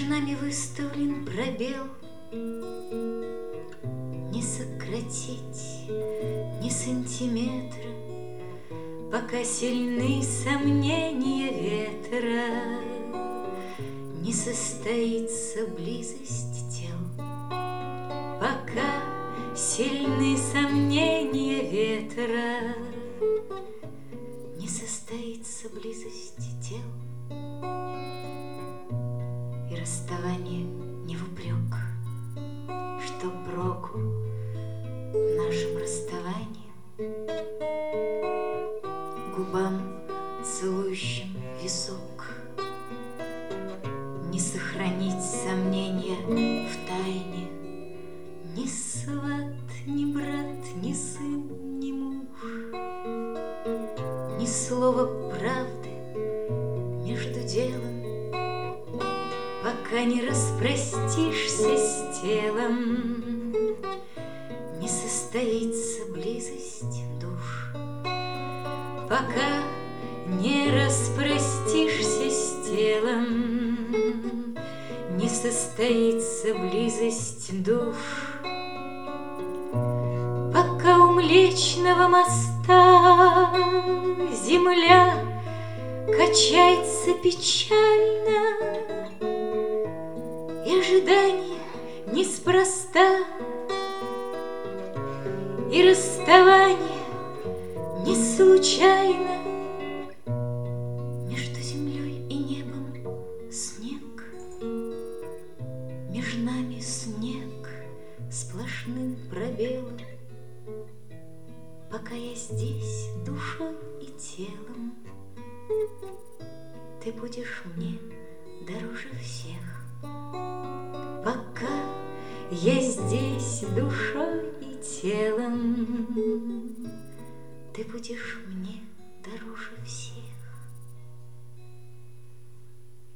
нами выставлен пробел. Не сократить ни сантиметра, пока сильны сомнения ветра, не состоится близость тел. Пока сильны сомнения ветра, не состоится близость тел. И расставание не в упрек, что проку в нашем расставании. Губам, целующим висок, не сохранить сомнения в тайне. Ни сват, ни брат, ни сын, ни муж, ни слова правды между делом, пока не распростишься с телом, не состоится близость душ. Пока не распростишься с телом, не состоится близость душ. Пока у Млечного моста земля качается печально, и ожидание неспроста, и расставание не случайно. Между землей и небом снег, между нами снег сплошным пробелом. Пока я здесь душой и телом, ты будешь мне дороже всех. Пока я здесь душой и телом, ты будешь мне дороже всех.